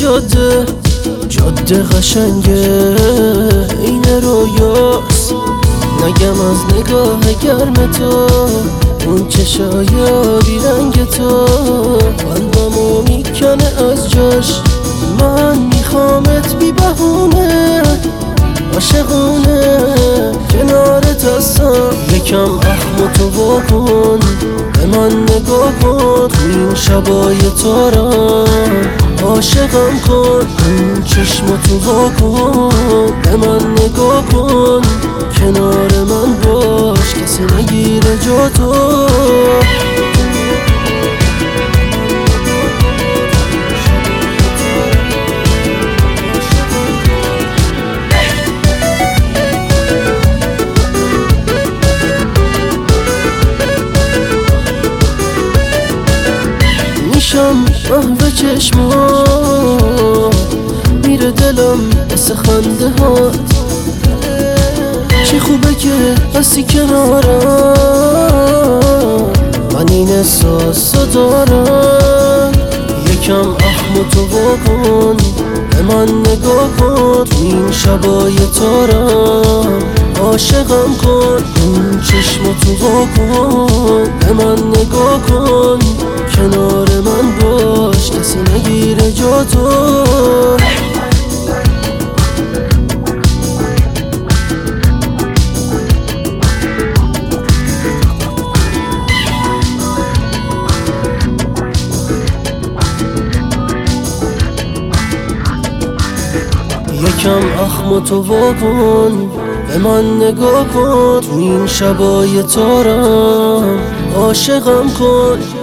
جاده قشنگه این رویاست، نگم از نگاه گرم تو، اون چشای بیرنگ تو قلبمو میکنه از جاش. من میخوامت بی بهونه عاشقونه کنارت هستم، یکم اخم تو واکن به من نگاه کن، تو این شبای تارم عاشقم کن، اون چشم تو واکن به من نگاه کن، کنار من باش کسی نگیره جا تو. میشم محو چشما میره دلم واسه خنده هات، چی خوبه که هستی کنارم، من این احساسو دارم، یکم اخم تو واکن به من نگاه کن، تو این شبای تارم عاشقم کن، اون چشم تو واکن به من نگاه کن، کنار من باش کسی نگیره جا تو. یکم اخم تو واکن به من نگاه کن، تو این شبای تارم عاشقم کن،